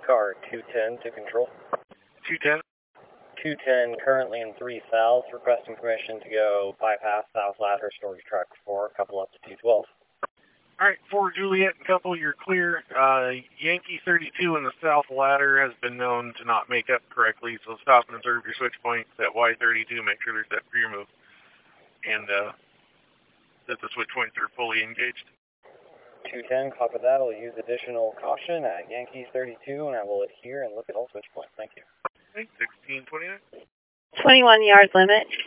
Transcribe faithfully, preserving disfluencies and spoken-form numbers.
Car two ten to control. two ten. two ten currently in three south, requesting permission to go bypass south ladder, storage track four, couple up to two twelve. Alright, for Juliet and couple, you're clear. Uh, Yankee thirty-two in the south ladder has been known to not make up correctly, so stop and observe your switch points at Y thirty-two, make sure they're set for your move. And uh, that the switch points are fully engaged. two ten, copy that. I'll use additional caution at Yankee thirty-two, and I will adhere and look at all switch points. Thank you. Thanks, sixteen twenty-nine. twenty-one yard limit.